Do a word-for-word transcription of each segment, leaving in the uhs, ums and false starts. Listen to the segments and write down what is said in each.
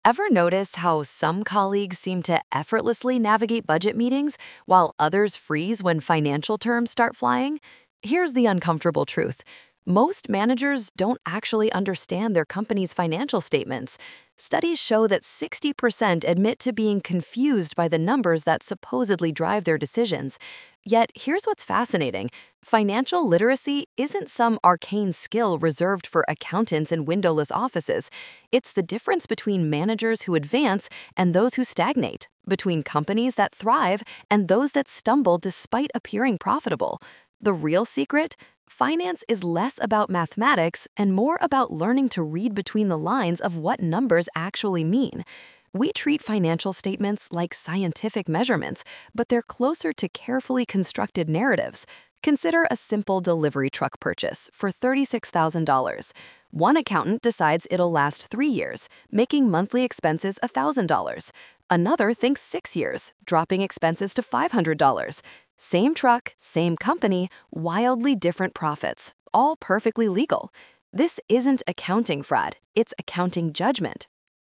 Ever notice how some colleagues seem to effortlessly navigate budget meetings while others freeze when financial terms start flying? Here's the uncomfortable truth. Most managers don't actually understand their company's financial statements. Studies show that sixty percent admit to being confused by the numbers that supposedly drive their decisions. Yet, here's what's fascinating. Financial literacy isn't some arcane skill reserved for accountants in windowless offices. It's the difference between managers who advance and those who stagnate, between companies that thrive and those that stumble despite appearing profitable. The real secret? Finance is less about mathematics and more about learning to read between the lines of what numbers actually mean. We treat financial statements like scientific measurements, but they're closer to carefully constructed narratives. Consider a simple delivery truck purchase for thirty-six thousand dollars. One accountant decides it'll last three years, making monthly expenses one thousand dollars. Another thinks six years, dropping expenses to five hundred dollars. Same truck, same company, wildly different profits, all perfectly legal. This isn't accounting fraud, it's accounting judgment.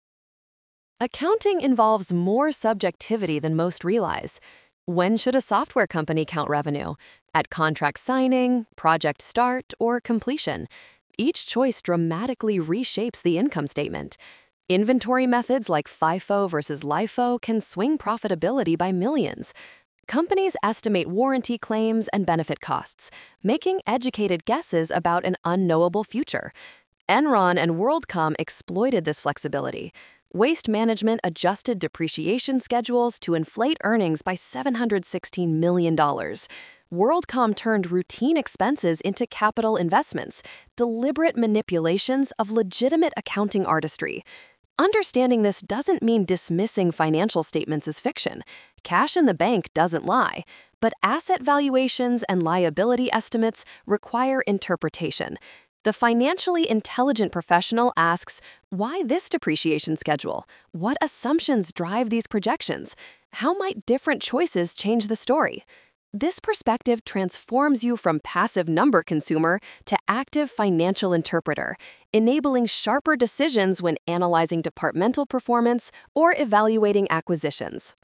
Accounting involves more subjectivity than most realize. When should a software company count revenue? At contract signing, project start, or completion? Each choice dramatically reshapes the income statement. Inventory methods like FIFO versus LIFO can swing profitability by millions. Companies estimate warranty claims and benefit costs, making educated guesses about an unknowable future. Enron and WorldCom exploited this flexibility. Waste Management adjusted depreciation schedules to inflate earnings by seven hundred sixteen million dollars. WorldCom turned routine expenses into capital investments, deliberate manipulations of legitimate accounting artistry. Understanding this doesn't mean dismissing financial statements as fiction. Cash in the bank doesn't lie, but asset valuations and liability estimates require interpretation. The financially intelligent professional asks, why this depreciation schedule? What assumptions drive these projections? How might different choices change the story? This perspective transforms you from passive number consumer to active financial interpreter, enabling sharper decisions when analyzing departmental performance or evaluating acquisitions.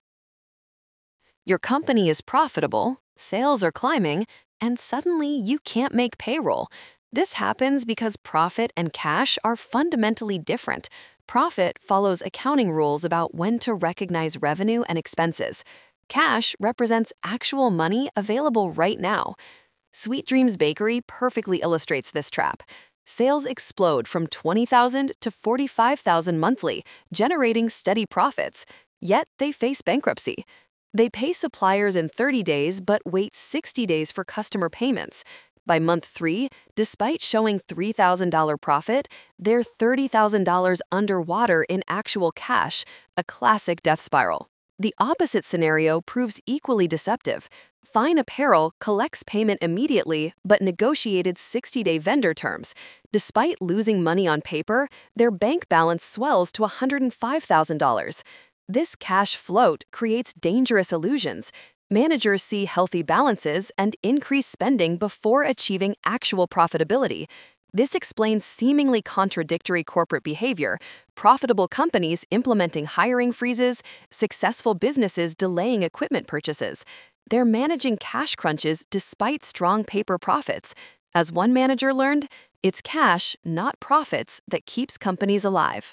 Your company is profitable, sales are climbing, and suddenly you can't make payroll. This happens because profit and cash are fundamentally different. Profit follows accounting rules about when to recognize revenue and expenses. Cash represents actual money available right now. Sweet Dreams Bakery perfectly illustrates this trap. Sales explode from twenty thousand dollars to forty-five thousand dollars monthly, generating steady profits. Yet they face bankruptcy. They pay suppliers in thirty days but wait sixty days for customer payments. By month three, despite showing three thousand dollars profit, they're thirty thousand dollars underwater in actual cash, a classic death spiral. The opposite scenario proves equally deceptive. Fine Apparel collects payment immediately but negotiated sixty-day vendor terms. Despite losing money on paper, their bank balance swells to one hundred five thousand dollars. This cash float creates dangerous illusions. Managers see healthy balances and increase spending before achieving actual profitability. This explains seemingly contradictory corporate behavior: profitable companies implementing hiring freezes, successful businesses delaying equipment purchases. They're managing cash crunches despite strong paper profits. As one manager learned, it's cash, not profits, that keeps companies alive.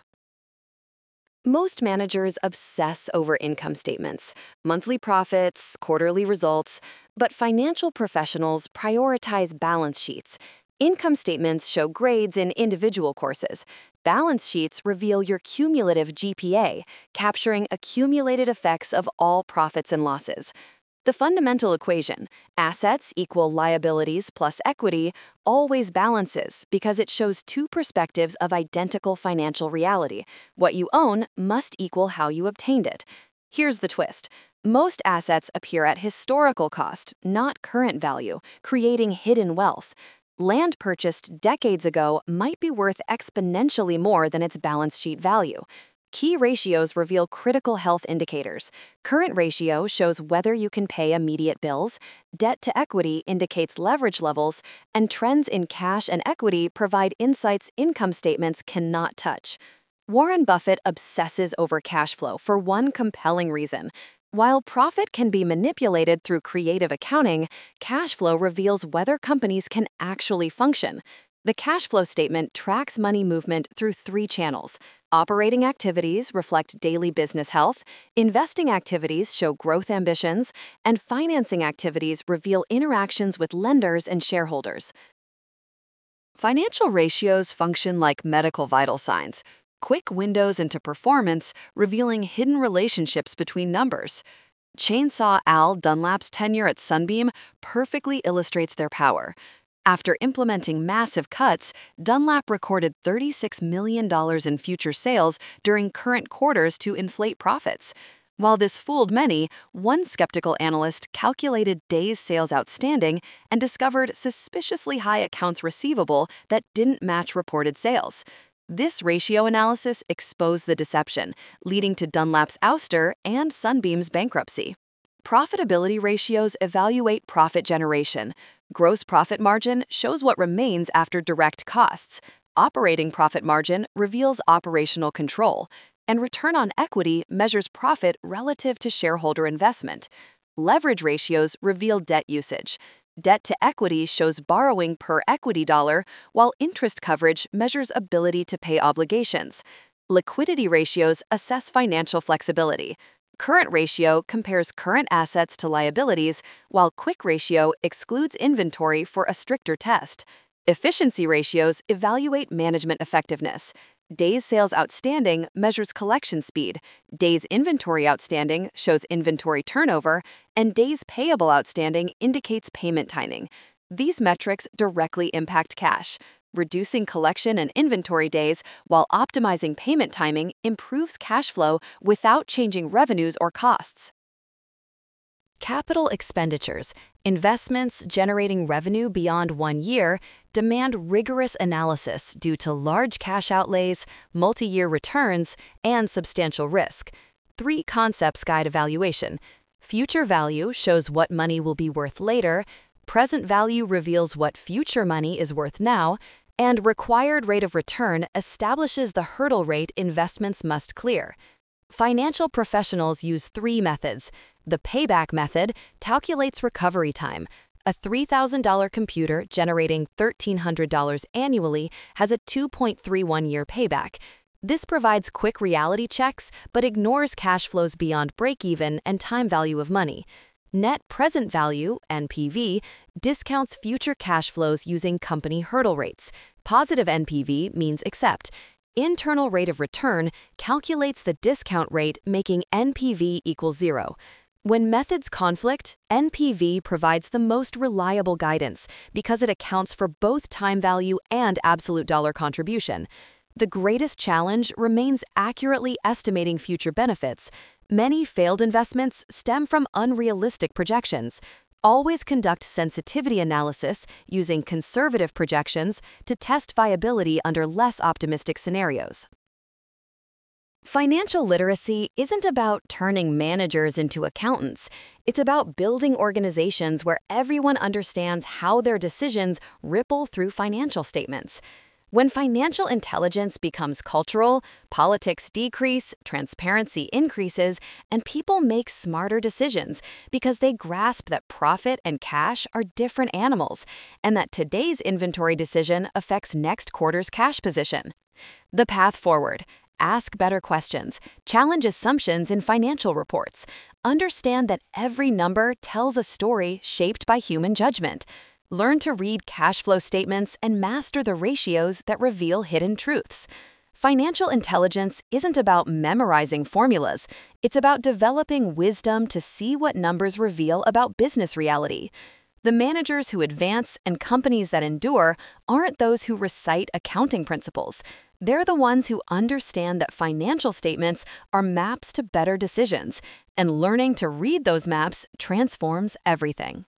Most managers obsess over income statements, monthly profits, quarterly results, but financial professionals prioritize balance sheets. Income statements show grades in individual courses. Balance sheets reveal your cumulative G P A, capturing accumulated effects of all profits and losses. The fundamental equation, assets equal liabilities plus equity, always balances because it shows two perspectives of identical financial reality. What you own must equal how you obtained it. Here's the twist. Most assets appear at historical cost, not current value, creating hidden wealth. Land purchased decades ago might be worth exponentially more than its balance sheet value. Key ratios reveal critical health indicators. Current ratio shows whether you can pay immediate bills, debt to equity indicates leverage levels, and trends in cash and equity provide insights income statements cannot touch. Warren Buffett obsesses over cash flow for one compelling reason. While profit can be manipulated through creative accounting, cash flow reveals whether companies can actually function. The cash flow statement tracks money movement through three channels. Operating activities reflect daily business health, investing activities show growth ambitions, and financing activities reveal interactions with lenders and shareholders. Financial ratios function like medical vital signs, quick windows into performance revealing hidden relationships between numbers. Chainsaw Al Dunlap's tenure at Sunbeam perfectly illustrates their power. After implementing massive cuts, Dunlap recorded thirty-six million dollars in future sales during current quarters to inflate profits. While this fooled many, one skeptical analyst calculated days sales outstanding and discovered suspiciously high accounts receivable that didn't match reported sales. This ratio analysis exposed the deception, leading to Dunlap's ouster and Sunbeam's bankruptcy. Profitability ratios evaluate profit generation. Gross profit margin shows what remains after direct costs. Operating profit margin reveals operational control. And return on equity measures profit relative to shareholder investment. Leverage ratios reveal debt usage. Debt to equity shows borrowing per equity dollar, while interest coverage measures ability to pay obligations. Liquidity ratios assess financial flexibility. Current ratio compares current assets to liabilities, while quick ratio excludes inventory for a stricter test. Efficiency ratios evaluate management effectiveness. Days sales outstanding measures collection speed, days inventory outstanding shows inventory turnover, and days payable outstanding indicates payment timing. These metrics directly impact cash. Reducing collection and inventory days while optimizing payment timing improves cash flow without changing revenues or costs. Capital expenditures, investments generating revenue beyond one year, demand rigorous analysis due to large cash outlays, multi-year returns, and substantial risk. Three concepts guide evaluation. Future value shows what money will be worth later, present value reveals what future money is worth now, and required rate of return establishes the hurdle rate investments must clear. Financial professionals use three methods. The payback method calculates recovery time. A three thousand dollar computer generating one thousand three hundred dollars annually has a two point three one year payback. This provides quick reality checks but ignores cash flows beyond break-even and time value of money. Net present value, N P V, discounts future cash flows using company hurdle rates. Positive N P V means accept. Internal rate of return calculates the discount rate, making N P V equal zero. When methods conflict, N P V provides the most reliable guidance because it accounts for both time value and absolute dollar contribution. The greatest challenge remains accurately estimating future benefits. Many failed investments stem from unrealistic projections. Always conduct sensitivity analysis using conservative projections to test viability under less optimistic scenarios. Financial literacy isn't about turning managers into accountants. It's about building organizations where everyone understands how their decisions ripple through financial statements. When financial intelligence becomes cultural, politics decrease, transparency increases, and people make smarter decisions because they grasp that profit and cash are different animals, and that today's inventory decision affects next quarter's cash position. The path forward. Ask better questions. Challenge assumptions in financial reports. Understand that every number tells a story shaped by human judgment. Learn to read cash flow statements and master the ratios that reveal hidden truths. Financial intelligence isn't about memorizing formulas. It's about developing wisdom to see what numbers reveal about business reality. The managers who advance and companies that endure aren't those who recite accounting principles. They're the ones who understand that financial statements are maps to better decisions, and learning to read those maps transforms everything.